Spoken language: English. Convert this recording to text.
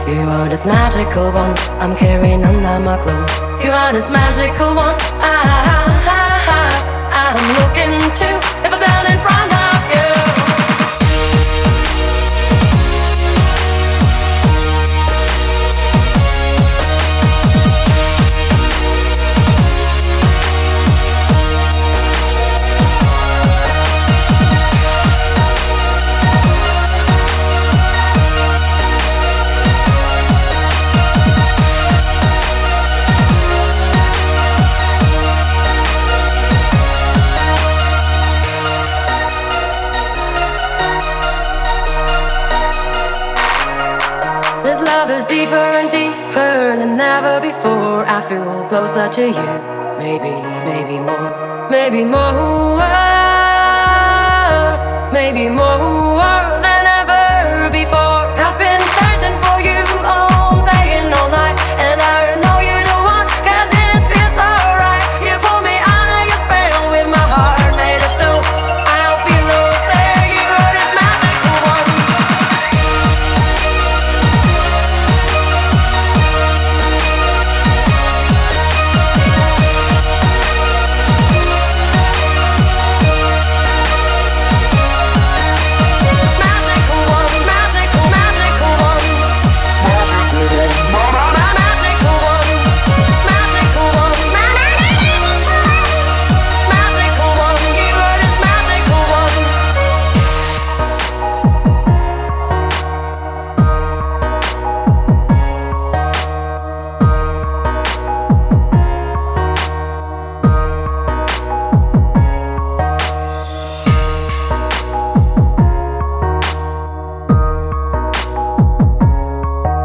You are this magical one, I'm carrying under my clothes. You are this magical one, I'm looking to if I stand in front of you. This love is deeper and deeper than ever before. I feel closer to you. Maybe, maybe more. Maybe more. Maybe more.